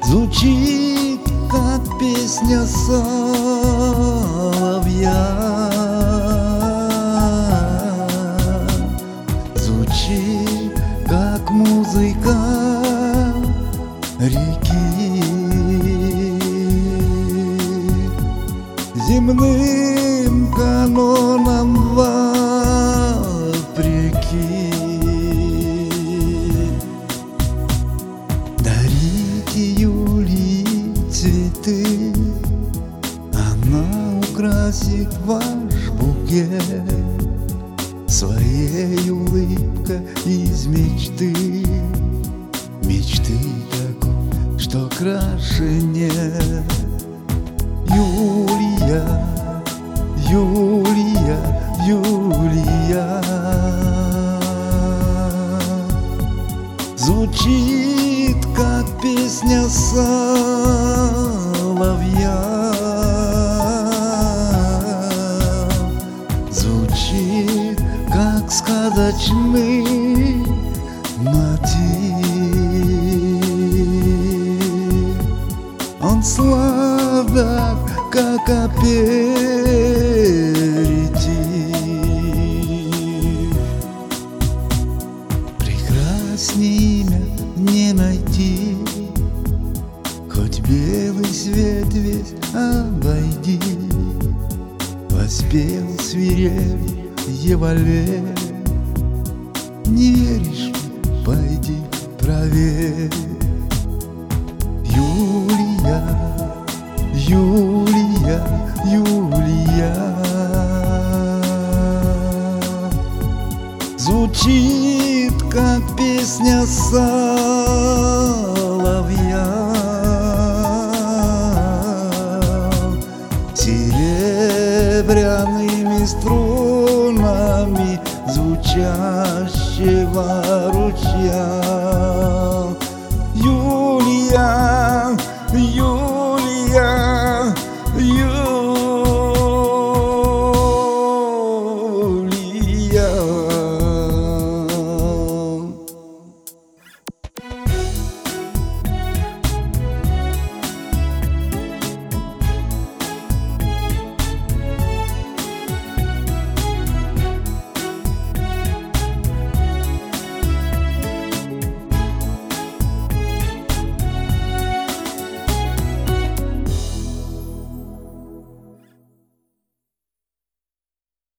Звучит, как песня соловья, звучит, как музыка реки. Земным канонам вопреки дарите Юлии цветы, она украсит ваш букет своей улыбкой из мечты, мечты такой, что краше нет. Юлия, Юлия, Юлия, звучит, как песня соловья, звучит, как сказочный мотив. Он сладок, как аперитив. Прекрасней имя не найти, хоть белый свет весь обойди. Воспел свирельего лев, не веришь, пойди проверь. Юлия, Юлия, Юлия, звучит, как песня соловья, серебряными струнами звучащего